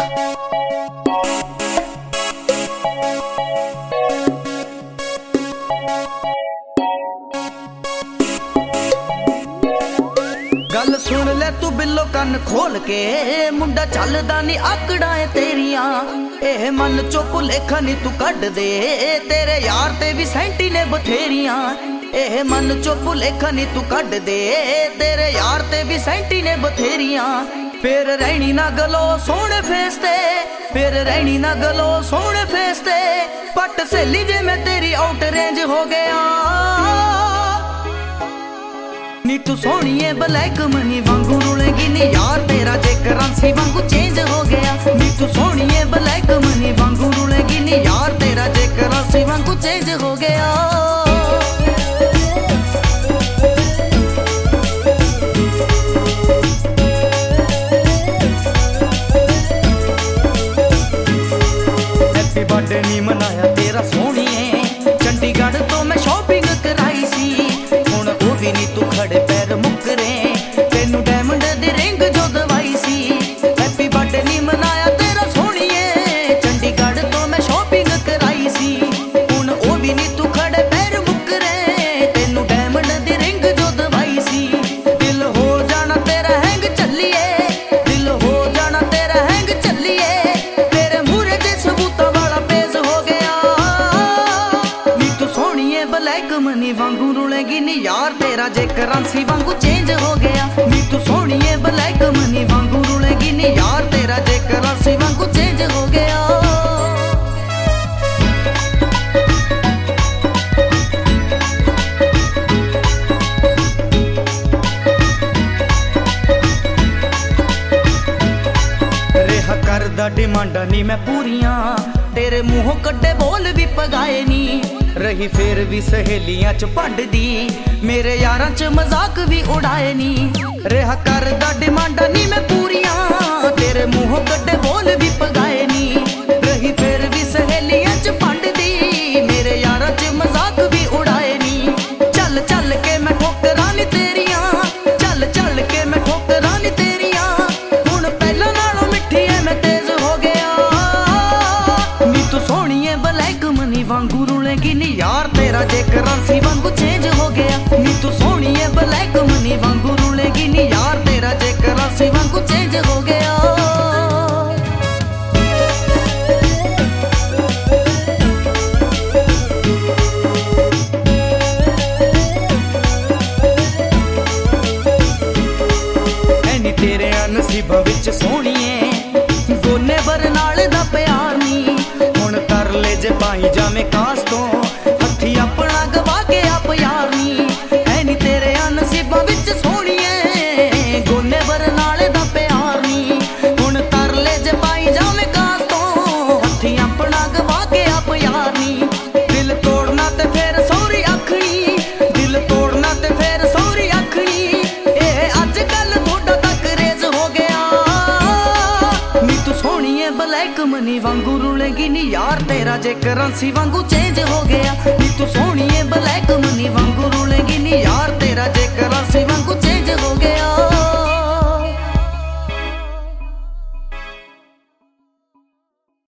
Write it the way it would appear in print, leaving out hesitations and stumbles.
गल सुन ले तू बिल्लो कन खोल के, मुंडा चलदा नी आकड़ा है तेरिया। एह मन चो भुलेखा नी तू कढ दे, तेरे यार ते भी सैंटी ने बथेरिया। एह मन चो भुलेखा नी तू कढ दे, तेरे यार ते भी सैंटी ने बथेरिया। फिर रहनी ना गलो सोहणे फेस ते, फिर रहनी ना गलो सोहणे फेस ते। पट सहेली जे मैं तेरी आउट रेंज हो गया। नी तू सोहणीए ब्लैक मनी वांगू रुलेगी नी यार तेरा जे करंसी वांगू चेंज हो गया। नी तू सोहणीए ब्लैक मनी वांगू रुलेगी नी यार तेरा जे करंसी वांगू चेंज हो गया। हैप्पी बर्थडे नी मनाया तेरा सोहणीए, चंडीगढ़ तो मैं शॉपिंग कराई सी। हुण ओ भी नी तू खड़े पैर मुकरे, तेनू डायमंड दी रिंग जो दवाई सी। हैप्पी बर्थडे नी मनाया तेरा सोहणीए, चंडीगढ़ तो मैं शॉपिंग कराई सी। हुण ओ भी नी तू खड़े पैर मुकरे, तेनू डायमंड दी रिंग जो दवाई सी। दिल हो जाना तेरा हैंग चलिए, दिल हो जाना तेरा हैंग चलिए। तेरे मूरे जे सबूता वाला पेश हो गया। नी तू सोहणीए ब्लैक मनी वांगू रुलेगी नी यार तेरा जे करंसी वांगू चेंज हो गया। नी तू सोहणीए ब्लैक मनी वांगू रुलेगी नी यार तेरा जे करंसी वांगू चेंज हो गया। रेहा करदा डिमांडा नी मैं पूरियां, तेरे मुंहों कड्डे बोल भी पगाए नी। रही फिर भी सहेलियां च भंडदी, मेरे यारां च मजाक भी उड़ाए नी। रेहा करदा डिमांडा नी मैं पूरियां, तेरे मुंहों कड्डे बोल भी पगाए नी। रही फिर भी सहेलियां च भंडदी, मेरे यारां च मजाक भी उड़ाए नी। चल चल के मैं ठोकरां नी तेरियां, चल चल के मैं ठोकरां नी तेरियां। हुण पहलां नालों मिठी ऐ मैं तेज हो गया। नी तू सोहणीए ब्लैक मनी वांगू रुलेगी नी यार तेरा जे करंसी वांगू चेंज हो गया। नी तू सोहणीए ब्लैक मनी वांगू रुलेगी नी यार तेरा जे करंसी वांगू चेंज हो गया। ऐनी तेरे नसीबां विच सोहणीए, गोने बरनाल दा प्यार नी। हुण कर ले जे पाई जावे कास तो, हत्थी अपना गवा के आप यार नी। है नी तेरे नसीबां विच सोहणीए, गोने बरनाल दा प्यार नी। हुण कर ले जे पाई जावे कास तो, हत्थी अपना गवा के आप यार नी। दिल तोड़ना ते फिर सौरी आखनी, दिल तोड़ना ते फिर सौरी आखनी। एह अज कल थोड़ा तक रेज हो गया। नी तू सोहणीए ब्लैक मनी वांगू रुलेगी नी यार तेरा जे करंसी वांगू चेंज हो गया। नी तू सोहणीए ब्लैक मनी वांगू रुलेगी नी यार तेरा जे करंसी वांगू चेंज हो